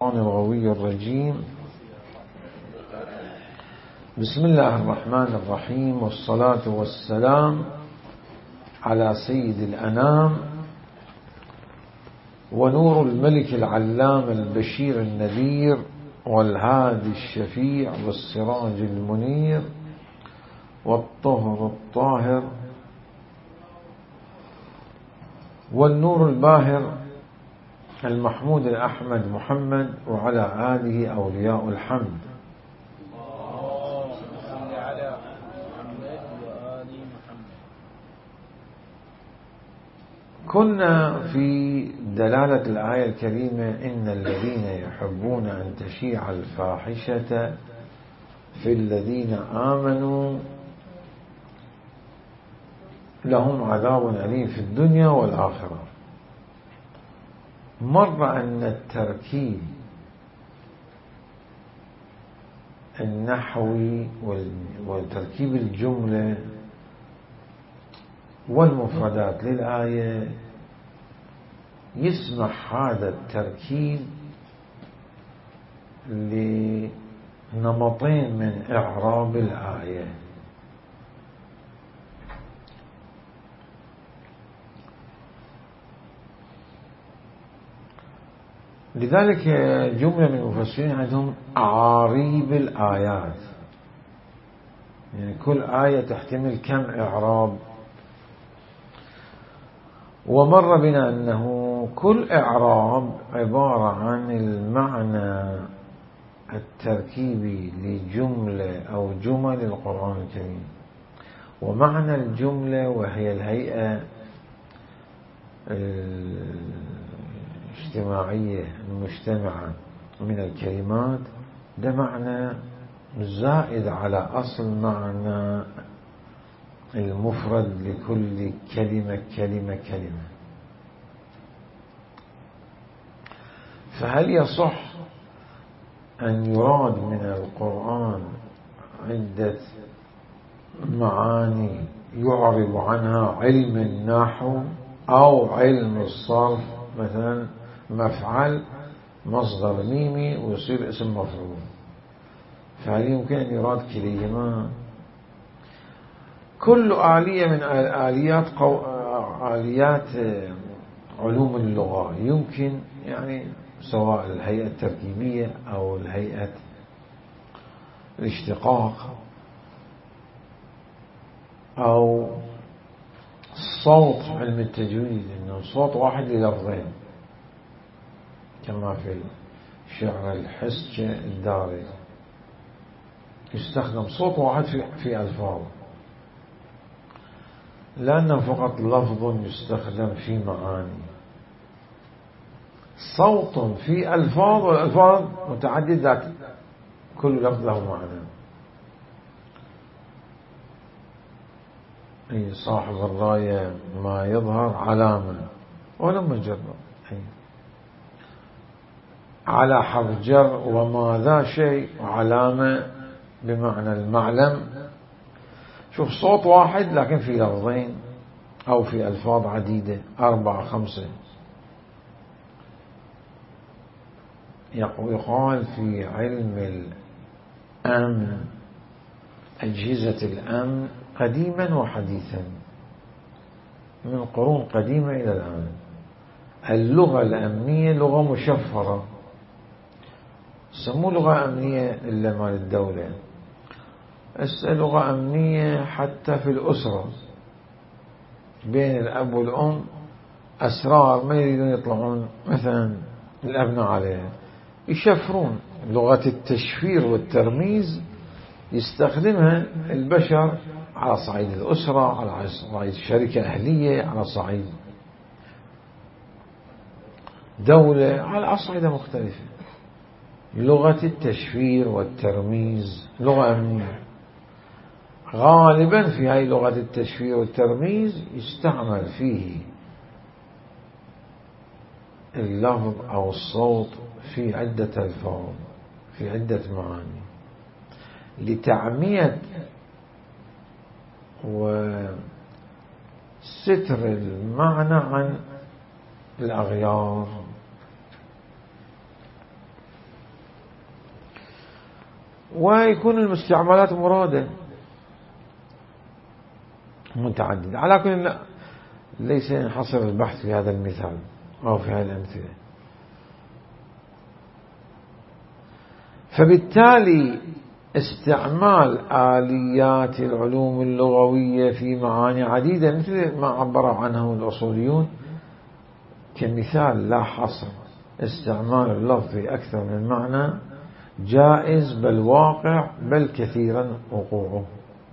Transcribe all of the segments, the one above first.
الغوي الرجيم. بسم الله الرحمن الرحيم، والصلاة والسلام على سيد الأنام ونور الملك العلام البشير النذير والهادي الشفيع والسراج المنير والطهر الطاهر والنور الباهر المحمود الأحمد محمد وعلى آله أولياء الحمد. كنا في دلالة الآية الكريمة: إن الذين يحبون أن تشيع الفاحشة في الذين آمنوا لهم عذاب أليم في الدنيا والآخرة. مر أن التركيب النحوي وتركيب الجملة والمفردات للآية يسمح هذا التركيب لنمطين من إعراب الآية. لذلك جملة من المفسرين عندهم أعاريب الآيات، يعني كل آية تحتمل كم إعراب. ومر بنا أنه كل إعراب عبارة عن المعنى التركيبي لجملة أو جمل القرآن الكريم، ومعنى الجملة وهي الهيئة الاجتماعية المجتمعة من الكلمات، ده معنى زائد على أصل معنى المفرد لكل كلمة كلمة. فهل يصح أن يراد من القرآن عدة معاني يعرب عنها علم النحو أو علم الصرف؟ مثلا مفعل مصدر ميمي ويصير اسم مفعول، فهل يمكن أن يراد كليهما؟ كل آلية من آليات علوم اللغة يمكن، يعني سواء الهيئة التركيبية أو الهيئة الاشتقاق أو الصوت. علم التجويد إنه صوت واحد للفظين، كما في شعر الحسكة الدارج يستخدم صوت واحد في ألفاظ، لأنه فقط لفظ يستخدم في معاني. صوت في ألفاظ، والألفاظ متعددة كل لفظ له معنى. صاحب الراية ما يظهر علامة ولم يجرب على حرف جر وما ذا شيء، وعلامة بمعنى المعلم. شوف، صوت واحد لكن في لفظين أو في ألفاظ عديدة 4 5. يقال في علم الأمن، أجهزة الأمن قديما وحديثا، من قرون قديمة إلى الآن، اللغة الأمنية لغة مشفرة، سموا لغة أمنية إلا مال الدولة. لغة أمنية حتى في الأسرة بين الأب والأم، أسرار ما يريدون يطلعون مثلا الأبناء عليها، يشفرون. لغة التشفير والترميز يستخدمها البشر على صعيد الأسرة، على صعيد شركة أهلية، على صعيد دولة، على أصعدة مختلفة. لغة التشفير والترميز لغة أمنية. غالبا في هذه لغة التشفير والترميز يستعمل فيه اللفظ أو الصوت في عدة ألفاظ، في عدة معاني، لتعمية وستر المعنى عن الأغيار. ويكون المستعملات مرادة متعددة. على كل لا، ليس ينحصر البحث في هذا المثال أو في هذه الأمثلة. فبالتالي استعمال آليات العلوم اللغوية في معاني عديدة مثل ما عبر عنه الأصوليون كمثال لا حصر، استعمال اللفظ في أكثر من معنى جائز بل واقع بل كثيرا وقوعه.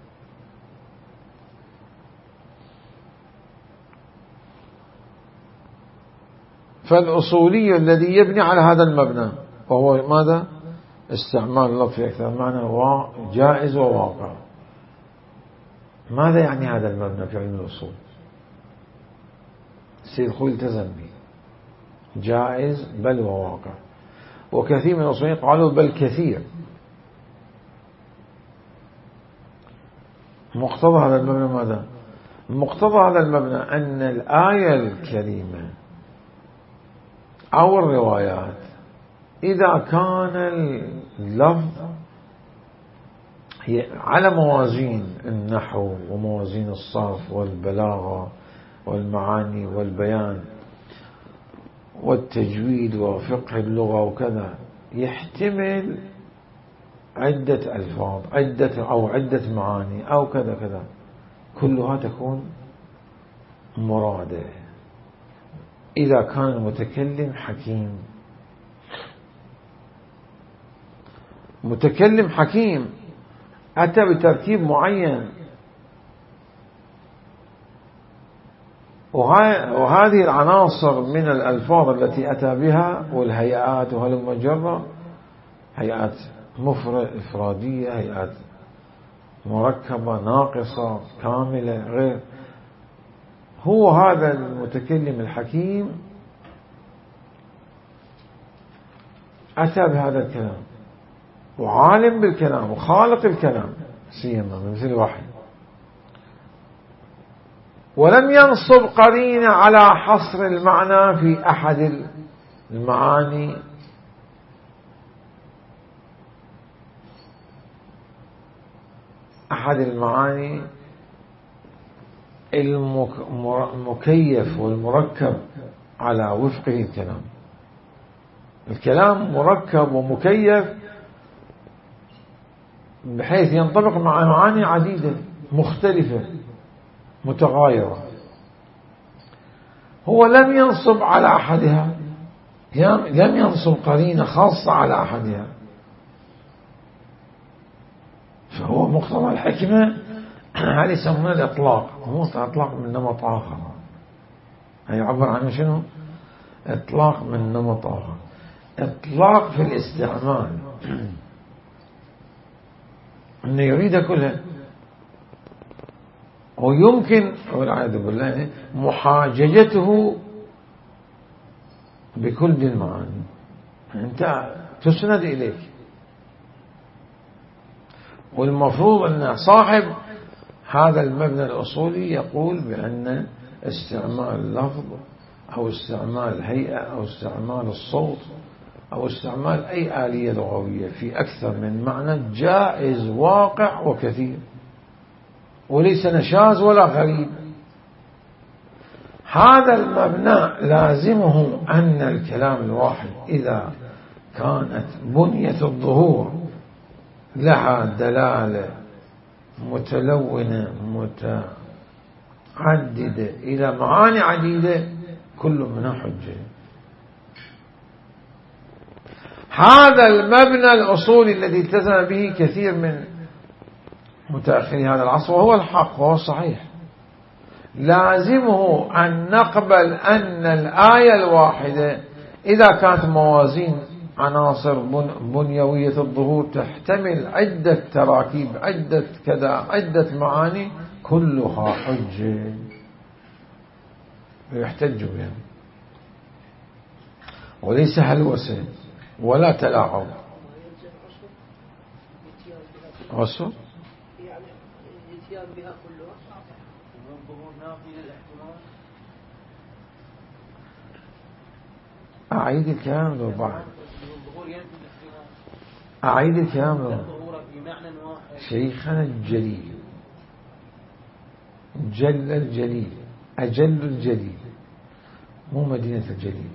فالأصولي الذي يبني على هذا المبنى وهو ماذا؟ استعمال اللفظ في أكثر من معنى جائز وواقع. ماذا يعني هذا المبنى في علم الأصول؟ السيد خوي التزم به، جائز بل وواقع. وكثير من الأصوليين قالوا بل كثير. مقتضى هذا المبنى ماذا؟ مقتضى هذا المبنى أن الآية الكريمة أو الروايات إذا كان اللفظ على موازين النحو وموازين الصرف والبلاغة والمعاني والبيان والتجويد وفقه اللغة وكذا، يحتمل عدة ألفاظ عدة معاني أو كذا كذا، كلها تكون مرادة إذا كان المتكلم حكيم. متكلم حكيم أتى بترتيب معين، وهذه العناصر من الألفاظ التي أتى بها والهيئات وهلم جرة، هيئات إفرادية، هيئات مركبة ناقصة كاملة غير. هو هذا المتكلم الحكيم أتى بهذا الكلام وعالم بالكلام وخالق الكلام سيما مثل الوحي، ولم ينصب قرينة على حصر المعنى في أحد المعاني المكيف والمركب على وفقه الكلام. الكلام مركب ومكيف بحيث ينطبق مع معاني عديدة مختلفة متغايرة. هو لم ينصب على أحدها، لم ينصب قرينة خاصة على أحدها، فهو مقتضى الحكمة. هذا يسمونه الإطلاق، هو إطلاق من نمط آخر، يعبر عنه شنو؟ إطلاق من نمط آخر، إطلاق في الاستعمال أنه يريد كله، ويمكن والعياذ بالله محاججته بكل المعاني، أنت تسند إليك. والمفروض أن صاحب هذا المبنى الأصولي يقول بأن استعمال اللفظ أو استعمال الهيئة أو استعمال الصوت أو استعمال أي آلية لغوية في أكثر من معنى جائز واقع وكثير، وليس نشاز ولا غريب. هذا المبنى لازمه أن الكلام الواحد إذا كانت بنية الظهور لها دلالة متلونة متعددة إلى معاني عديدة، كل منها حجة. هذا المبنى الأصولي الذي التزم به كثير من متأخري هذا العصر وهو الحق وهو الصحيح، لازمه أن نقبل أن الآية الواحدة إذا كانت موازين عناصر بنيوية الظهور تحتمل عدة تراكيب، عدة كذا، عدة معاني، كلها حجة ويحتج بها، وليس هلوسة ولا تلاعب. عصر أعيد الكلام لو بعد، أعيد الكلام لو شيخنا الجليل، جل الجليل، أجل الجليل، مو مدينة الجليل.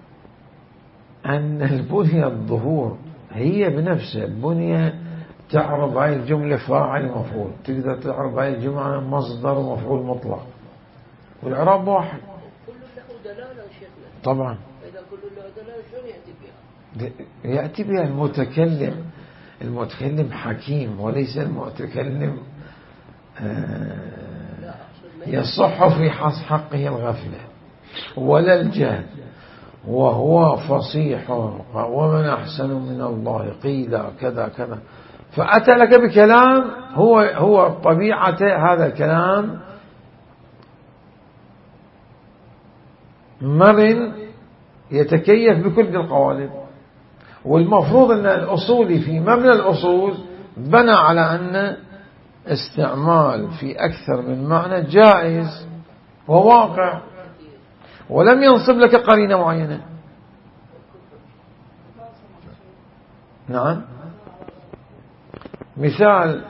أن البنية الظهور هي بنفسها بنية تعرب هاي الجملة فاعل مفعول، تقدر تعرب هاي الجملة مصدر ومفعول مطلق، والإعراب واحد. طبعا إذا كل له دلالة شلون يأتي بها؟ يأتي بها المتكلم. المتكلم حكيم وليس المتكلم يصح في حقه الغفلة ولا الجهل، وهو فصيح ومن أحسن من الله قيل كذا كذا، فأتى لك بكلام هو طبيعة هذا الكلام مرن يتكيف بكل القوالب. والمفروض أن الأصولي في مبنى الأصول بنى على أن استعمال في أكثر من معنى جائز وواقع، ولم ينصب لك قرينة معينة. نعم، مثال: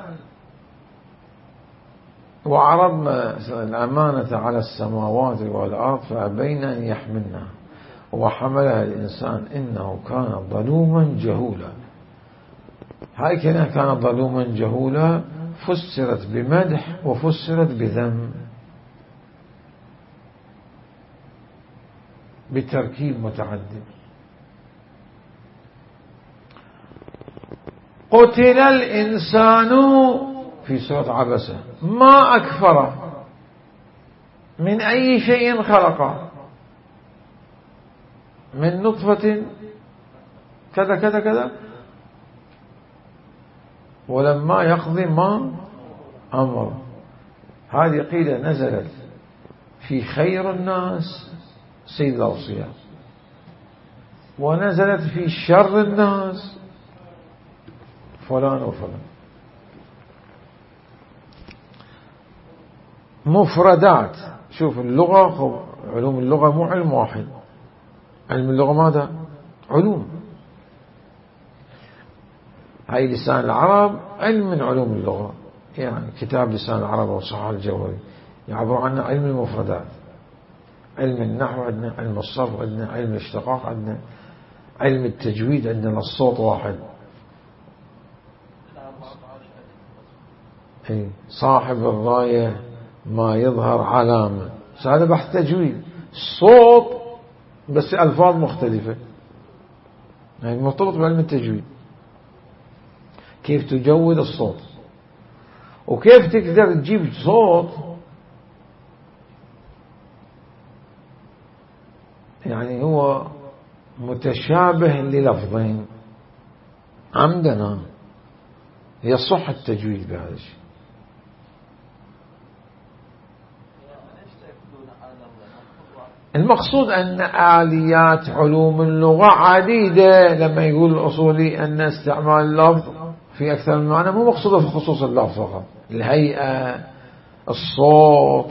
وعرضنا الأمانة على السماوات والأرض فأبين أن يحملنها وحملها الإنسان إنه كان ظلوما جهولا. هاي كان ظلوما جهولا فسرت بمدح وفسرت بذم بتركيب متعدد. قتل الإنسان في سورة عبسة ما أكفره من أي شيء خلقه، من نطفة كذا كذا كذا ولما يقضي ما أمر. هذه قيل نزلت في خير الناس سيد الأوصياء، ونزلت في شر الناس فلان وفلان. مفردات. شوف اللغة، علوم اللغة مو علم واحد. علم اللغة ماذا؟ علوم. هاي لسان العرب علم من علوم اللغة، يعني كتاب لسان العرب وصحاح الجوهري يعبر عنه علم المفردات. علم النحو عندنا، علم الصرف عندنا، علم الاشتقاق عندنا، علم التجويد عندنا الصوت واحد. صاحب الراية ما يظهر علامة، هذا بحث تجويد. صوت بس ألفاظ مختلفة، يعني مرتبط بعلم التجويد، كيف تجود الصوت وكيف تقدر تجيب صوت يعني هو متشابه للفظين عمدنا. يصح التجويد بهذا الشيء. المقصود أن آليات علوم اللغة عديدة. لما يقول الأصولي أن استعمال اللفظ في أكثر من معنى مو مقصودة في خصوص اللفظ فقط، الهيئة، الصوت،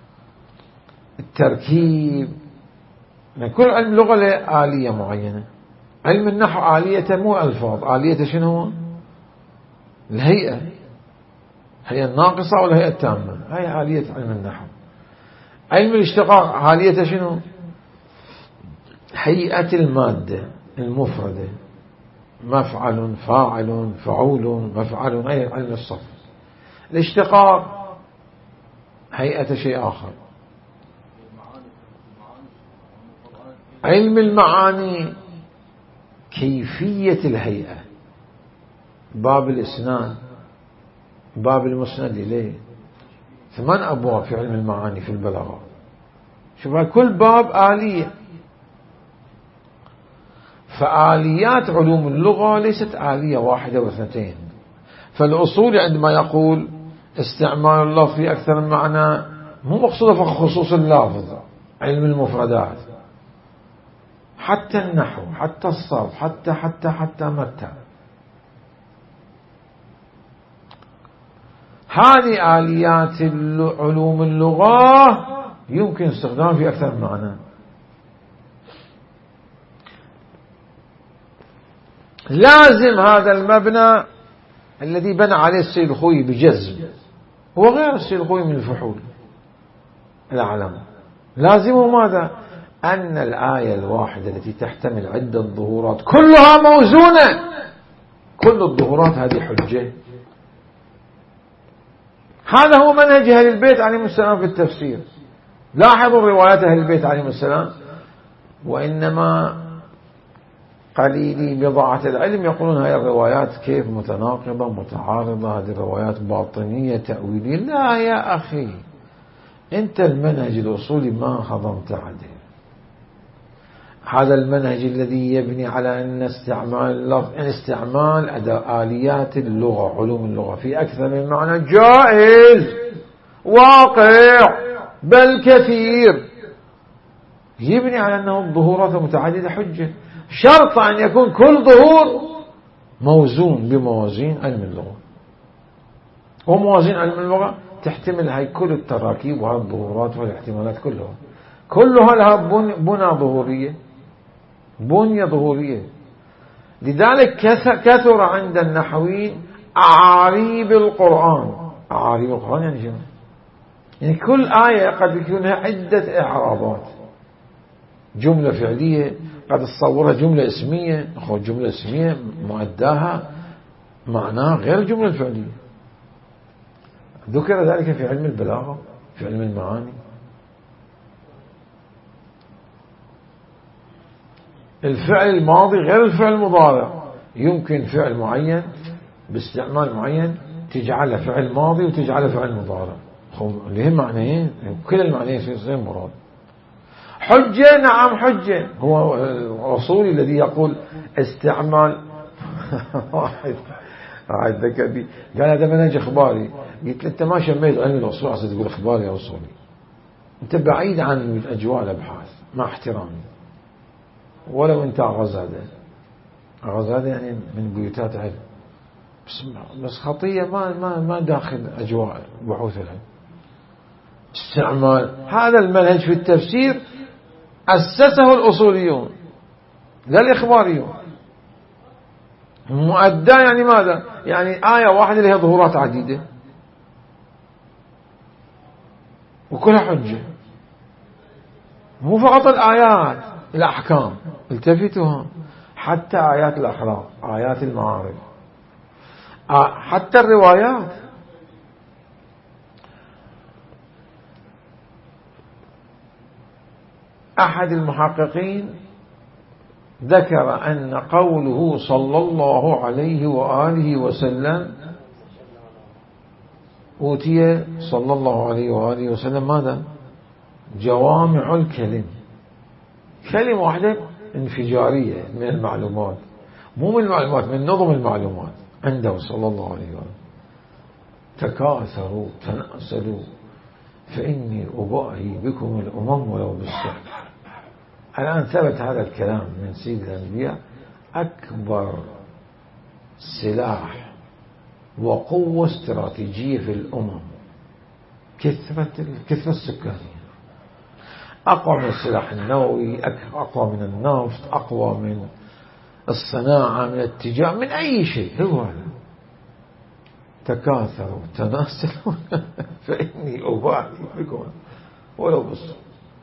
التركيب. كل علم لغة له آلية معينة. علم النحو آلية مو ألفاظ، آلية شنو؟ الهيئة، الهيئة الناقصة والهيئة التامة، هي آلية علم النحو. علم الاشتقاق آلية شنو؟ هيئة المادة المفردة، مفعل، فاعل، فعول، مفعل، أي علم الصرف. الاشتقاق هيئة شيء آخر. علم المعاني كيفية الهيئة، باب الإسناد، باب المسند إليه، 8 أبواب في علم المعاني في البلاغة. شوف كل باب آلية. فآليات علوم اللغة ليست آلية واحدة واثنتين. فالأصول عندما يقول استعمال اللفظ في أكثر من معنى مو مقصودة فقط خصوص اللفظ، علم المفردات، حتى النحو، حتى الصرف، حتى متى. هذه آليات علوم اللغة يمكن استخدامها في أكثر من معنى. لازم هذا المبنى الذي بنى عليه السيد الخوي بجزم هو غير السيد الخوي من الفحول الأعلم. لازمه ماذا؟ أن الآية الواحدة التي تحتمل عدة ظهورات كلها موزونة، كل الظهورات هذه حجة. هذا هو منهج أهل البيت عليهم السلام في التفسير. لاحظوا روايات أهل البيت عليهم السلام. وإنما قليلي بضاعة العلم يقولون هذه الروايات كيف متناقضة متعارضة، هذه الروايات باطنية تأويلية. لا يا أخي، أنت المنهج الأصولي ما هضمت عدل. هذا المنهج الذي يبني على أن استعمال آليات اللغة علوم اللغة في أكثر من معنى جائز واقع بل كثير، يبني على أنه الظهورات المتعددة حجة، شرط أن يكون كل ظهور موزون بموازين علم اللغة. وموازين علم اللغة تحتمل هاي كل التراكيب وهذه الظهورات والاحتمالات كلها لها بنى ظهورية، بنية ظهورية. لذلك كثر عند النحويين أعاريب القرآن. أعاريب القرآن يعني شنو؟ يعني كل آية قد يكون لها عدة إعرابات. جملة فعلية قد تصورها جملة اسمية، جملة اسمية مؤداها معناها غير الجملة الفعلية. ذكر ذلك في علم البلاغة، في علم المعاني. الفعل الماضي غير الفعل المضارع. يمكن فعل معين باستعمال معين تجعله فعل ماضي وتجعله فعل مضارع. اللي هم معنيين، كل المعنيين يصير مراد. حجة، نعم حجة. هو الرسول الذي يقول استعمال واحد ذكر بي قال هذا منهج اخباري. قلت له انت ما شميت علم الاصول عشان تقول اخباري او اصولي، انت بعيد عن اجواء الابحاث مع احترامي. ولو انت غزاده يعني من بيوتات علم، بس خطيه ما داخل اجواء بحوث العلم. استعمال هذا المنهج في التفسير أسسه الأصوليون لا الإخباريون. مؤدى يعني ماذا؟ يعني آية واحدة لها ظهورات عديدة وكلها حجة. مو فقط الآيات، الأحكام التفتوها، حتى آيات الأخلاق، آيات المعارف، حتى الروايات. أحد المحققين ذكر أن قوله صلى الله عليه وآله وسلم أوتي صلى الله عليه وآله وسلم ماذا؟ جوامع الكلم. كلمة واحدة انفجارية من المعلومات، مو من المعلومات، من نظم المعلومات عنده صلى الله عليه وآله. تكاثروا تناسلوا فإني أباهي بكم الأمم ولو بالسحر. الآن ثبت هذا الكلام من سيد الأنبياء. أكبر سلاح وقوة استراتيجية في الأمم كثرة السكانية. أقوى من السلاح النووي، أقوى من النفط، أقوى من الصناعة، من التجارة، من أي شيء. هو هذا. تكاثروا تناسلوا فإني أباهي بكم ولو بالصحر.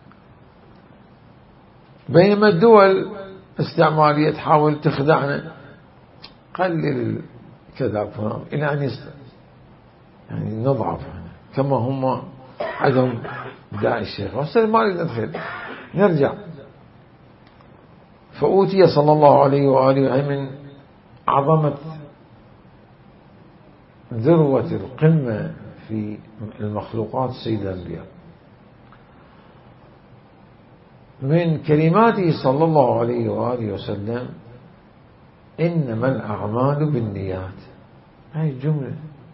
بينما الدول الاستعمارية تحاول تخدعنا، قلل كذا إلى أن يعني نضعف كما هم عندهم داعي الشيخ. وصل ما ندخل نرجع. فأوتي صلى الله عليه وآله من عظمة ذروة القمة في المخلوقات سيد الأنبياء. من كلماته صلى الله عليه وآله وسلم إنما الأعمال بالنيات. هاي الجملة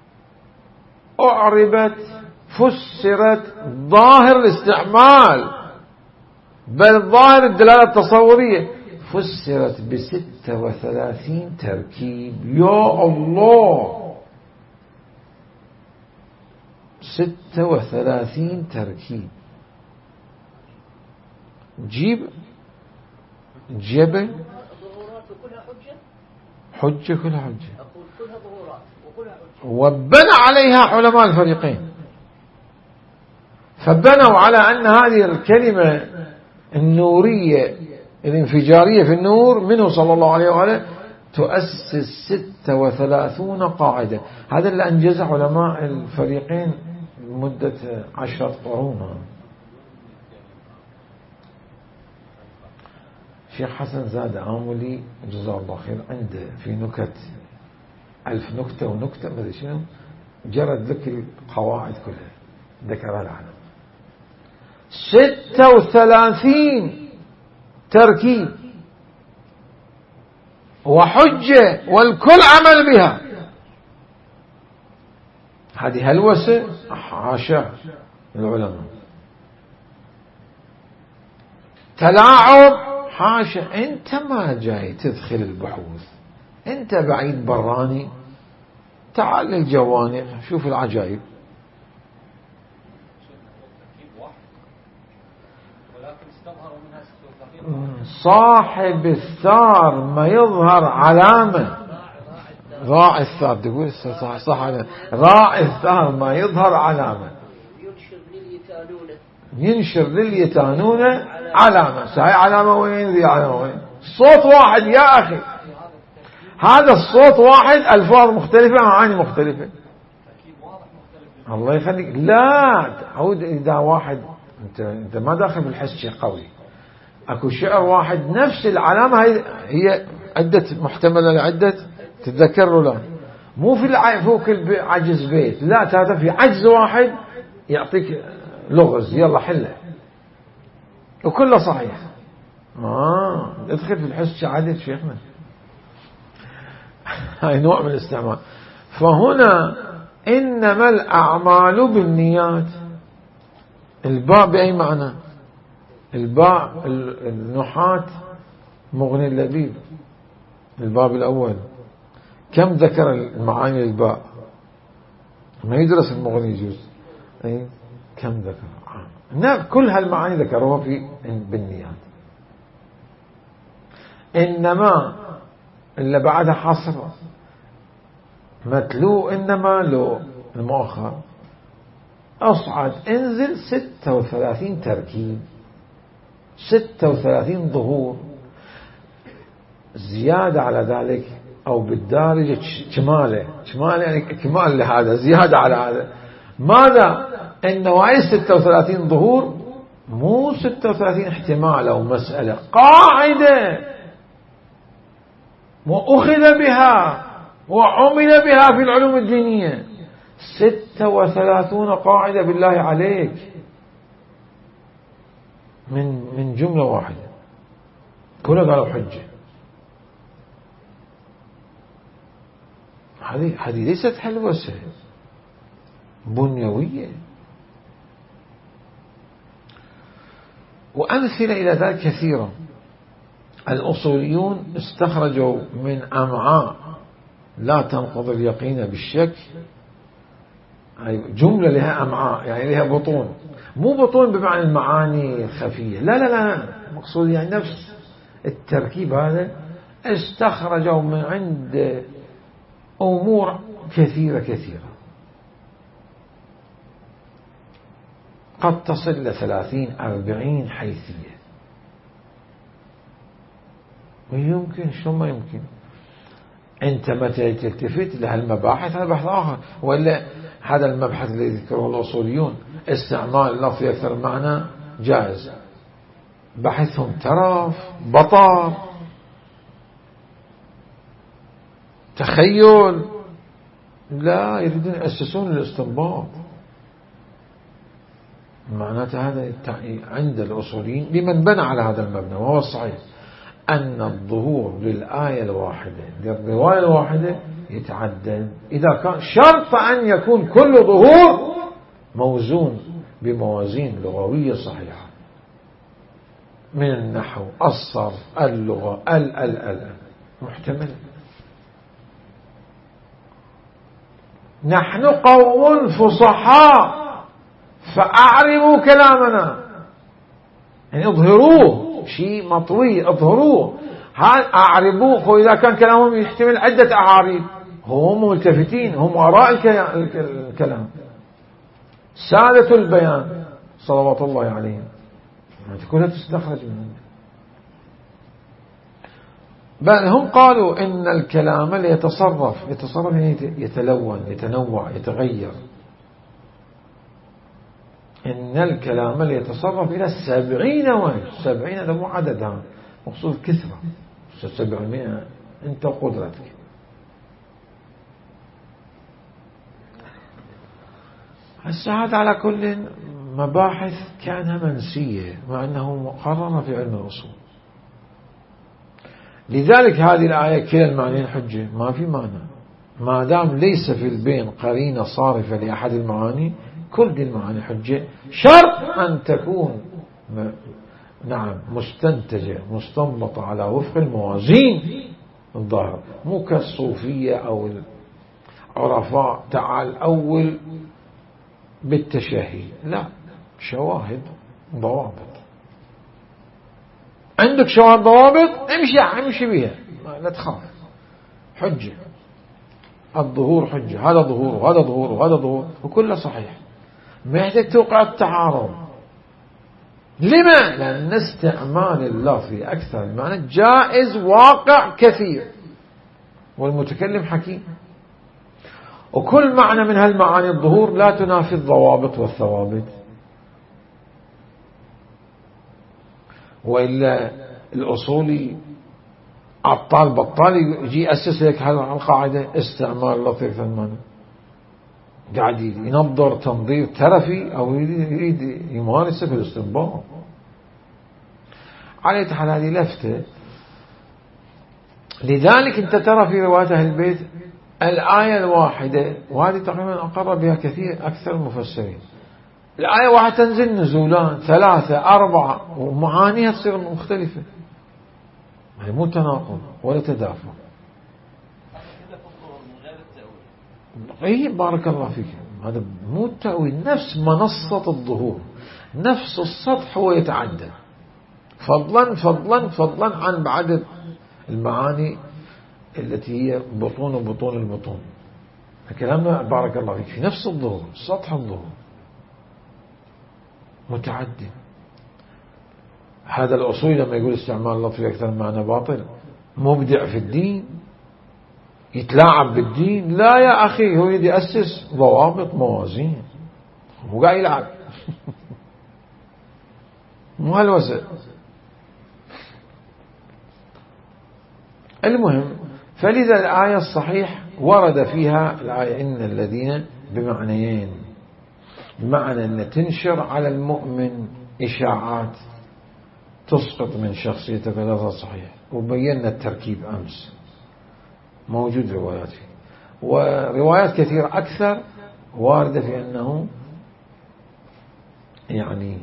أعربت فسرت ظاهر الاستعمال، بل ظاهر الدلالة التصورية فسرت ب36 تركيب. يا الله، 36 تركيب. جيب جبل ظهورات كلها حجة. حجة كلها حجة. أقول كلها ظهورات وبنى عليها علماء الفريقين، فبنوا على أن هذه الكلمة النورية الانفجارية في النور منه صلى الله عليه وآله تؤسس 36 قاعدة. هذا اللي أنجزه علماء الفريقين لمدة 10 قرون. شيخ حسن زاد عاملي جزاه الله خير عنده في نكت 1000 نكتة ونكتة ما أدري شنو، جرد لك القواعد كلها ذكرها العالم 36 تركيب وحجة والكل عمل بها. هذه هلوسة حاشا العلماء، تلاعب حاشا. انت ما جاي تدخل البحوث، انت بعيد براني، تعال للجوانب شوف العجائب. صاحب الثار ما يظهر علامة، راعي الثار تقول صح راعي الثار ما يظهر علامة، ينشر لليتانون علامة. ساي علامة وين ذي علامة وين؟ صوت واحد يا أخي، هذا الصوت واحد، ألفاظ مختلفة معاني مختلفة. الله يخليك لا تعود. إذا واحد أنت ما داخل بالحس شيء قوي، أكو شعر واحد نفس العلامة هي عدة محتملة لعدة تتذكر لا، مو في فوق عجز بيت، لا هذا في عجز واحد يعطيك لغز يلا حله وكله صحيح. ادخل في الحس عادة شيخنا. هاي نوع من الاستعمال. فهنا إنما الأعمال بالنيات. الباء بأي معنى؟ الباء النحاة مغني اللبيب الباب الأول كم ذكر المعاني الباء؟ ما يدرس المغني يجوز كم ذكر؟ نعم كل هالمعاني ذكروها في بالنيات. إنما اللي بعدها حصر متلو إنما لو المؤخر أصعد انزل 36 تركيب 36 ظهور زيادة على ذلك أو بالدارجة كماله يعني كمال لهذا زيادة على هذا. ماذا؟ النواعي 36 ظهور مو 36 احتمال أو مسألة، قاعدة وأخذ بها وعمل بها في العلوم الدينية 36 قاعدة بالله عليك من جملة واحدة كلها قالوا حجة. هذه ليست حلوسة بنيوية. وأمثلة إلى ذلك كثيرة. الأصوليون استخرجوا من أمعاء لا تنقض اليقين بالشك جملة لها أمعاء يعني لها بطون، مو بطون بمعنى المعاني الخفية، لا مقصود يعني نفس التركيب هذا استخرجوا من عند أمور كثيرة قد تصل 30-40 حيثية. ويمكن شو ما يمكن أنت متى تلتفت لهالمباحث هذا بحث آخر، وإلا هذا المبحث الذي ذكره الأصوليون استعمال اللفظ أكثر معنى جائز، بحثهم ترف بطر تخيل، لا يريدون يأسسون الاستنباط. معناته هذا عند الأصوليين لمن بنى على هذا المبنى وهو الصحيح أن الظهور للآية الواحدة للرواية الواحدة يتعدد إذا كان شرط أن يكون كل ظهور موزون بموازين لغوية صحيحة من النحو الصرف اللغة ال محتمل. نحن قوم فصحاء فأعربوا كلامنا يعني اظهروه شيء مطوي اظهروه أعربوه. وإذا كان كلامهم يحتمل عدة أعاريب هم ملتفتين، هم وراء الكلام، سادة البيان صلوات الله عليهم، كلها تستخرج من عنده. بل هم قالوا إن الكلام اللي يتصرف يعني يتلون، يتنوع، يتغير. إن الكلام اللي يتصرف إلى 70 وجه. 70 هذا مو عددها، مقصود كثرة. 700 أنت وقدرتك. هذا على كل مباحث كانها منسية، مع أنه مقررة في علم الأصول. لذلك هذه الآية كلا المعنيين حجة، ما في معنى ما دام ليس في البين قرينة صارفة لأحد المعاني. كل دي المعاني حجة، شرط أن تكون مستنتجة مستنبطة على وفق الموازين الظاهرة، مو كالصوفية أو العرفاء تعال أول بالتشهي، لا، شواهد ضوابط. عندك شواهد ضوابط امشي بها، لا تخاف. حجة، الظهور حجة، هذا ظهور وهذا ظهور وهذا ظهور وكله صحيح، ما يحتاج توقع التعارض. لما؟ لأن استعمال اللفظ أكثر المعنى جائز واقع كثير، والمتكلم حكيم. وكل معنى من هالمعاني الظهور لا تنافي الضوابط والثوابت، وإلا الأصولي عطال بطال يجي يأسس لك هالقاعدة استعمال اللفظ أكثر المعنى، قاعد ينظر تنظير ترفي أو يريد يمارسه في الاستنباط. على حال هذه لفتة. لذلك أنت ترى في رواية أهل البيت الآية الواحدة، وهذه تقريبا أقر بها كثير أكثر المفسرين، الآية واحدة تنزل نزولان 3 4 ومعانيها تصير مختلفة، يعني مو تناقض ولا تدافع. اي بارك الله فيك، هذا مو التأويل، نفس منصة الظهور، نفس السطح هو يتعدى، فضلا عن بعد المعاني التي هي بطون البطون. كلامنا بارك الله فيك في نفس الظهور، سطح الظهور متعدي. هذا الأصولي لما يقول استعمال اللفظ أكثر معنى باطل، مبدع في الدين، يتلاعب بالدين. لا يا أخي، هو يدي أسس ضوابط موازين، هو قاعد يلعب مو هالوسط. المهم، فلذا الآية الصحيح ورد فيها الآية إن الذين بمعنيين، بمعنى أن تنشر على المؤمن إشاعات تسقط من شخصيته بلفظ صحيح، وبينا التركيب أمس موجود روايات فيه، وروايات كثيرة أكثر واردة في أنه يعني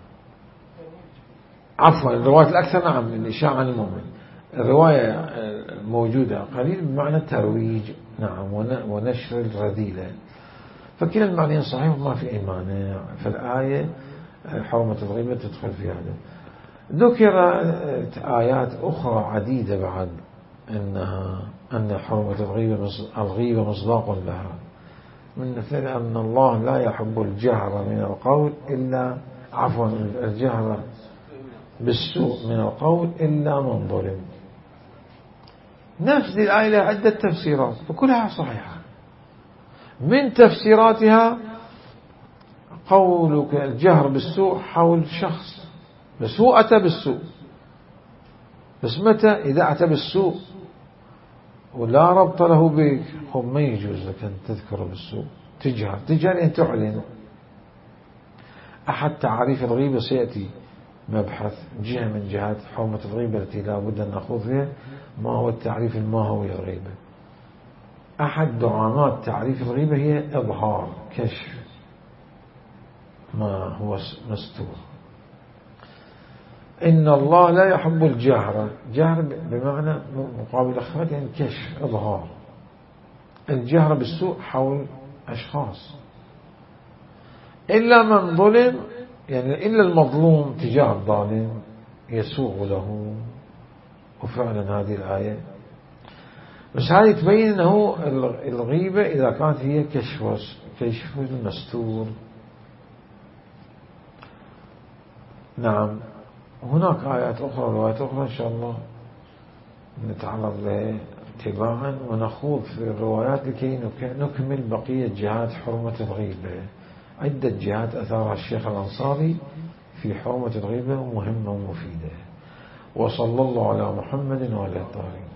عفوا الروايات الأكثر نعم الإشاعة عن المؤمن، الرواية الموجودة قليل بمعنى الترويج نعم ونشر الرذيلة، فكلا المعنيين صحيح وما في أي مانع. فالآية حرمة الغيبة تدخل في هذا. ذكرت آيات أخرى عديدة بعد أن حرمة الغيبة مصداق لها، من مثل أن الله لا يحب الجهر من القول إلا الجهر بالسوء من القول إلا من ظلم. نفس الآية لها عدة تفسيرات وكلها صحيحة. من تفسيراتها قولك الجهر بالسوء حول شخص، بس هو أتى بالسوء، بس متى؟ إذا أتى بالسوء ولا ربط له بك، ما يجوز لك أن تذكر بالسوء، تجهر أن تعلن. أحد تعريف الغيبة سيأتي مبحث جهة من جهات حرمة الغيبة التي لا بد أن نأخذ فيها ما هو التعريف الماهوي للغيبة. أحد دعامات تعريف الغيبة هي إظهار، كشف ما هو مستور. إن الله لا يحب الجهر، جهر بمعنى مقابل أخرى يعني كشف إظهار، الجهر بالسوء حول أشخاص إلا من ظلم، يعني إلا المظلوم تجاه الظالم يسوغ له. وفعلا هذه الآية بس هذه تبين أنه الغيبة إذا كانت هي كشف المستور. نعم. هناك آيات أخرى وروايات أخرى إن شاء الله نتعرض لها تباعا ونخوض في الروايات لكي نكمل بقية جهات حرمة الغيبة. عدة جهات أثارها الشيخ الأنصاري في حرمة الغيبة مهمة ومفيدة. وصلى الله على محمد وعلى الطاهرين.